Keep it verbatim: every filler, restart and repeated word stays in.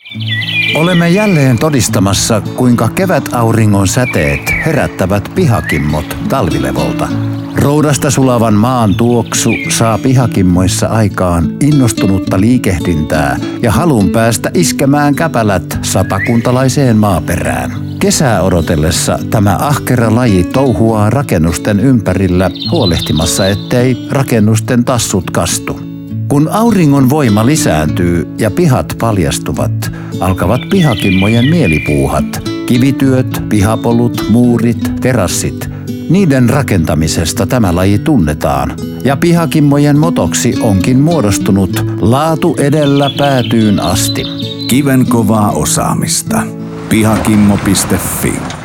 Olemme jälleen todistamassa, kuinka kevätauringon säteet herättävät pihakimmot talvilevolta. Roudasta sulavan maan tuoksu saa pihakimmoissa aikaan innostunutta liikehdintää ja halun päästä iskemään käpälät satakuntalaiseen maaperään. Kesää odotellessa tämä ahkera laji touhuaa rakennusten ympärillä huolehtimassa, ettei rakennusten tassut kastu. Kun auringon voima lisääntyy ja pihat paljastuvat, alkavat pihakimmojen mielipuuhat. Kivityöt, pihapolut, muurit, terassit. Niiden rakentamisesta tämä laji tunnetaan. Ja pihakimmojen motoksi onkin muodostunut laatu edellä päätyyn asti. Kivenkovaa osaamista. Pihakimmo piste fi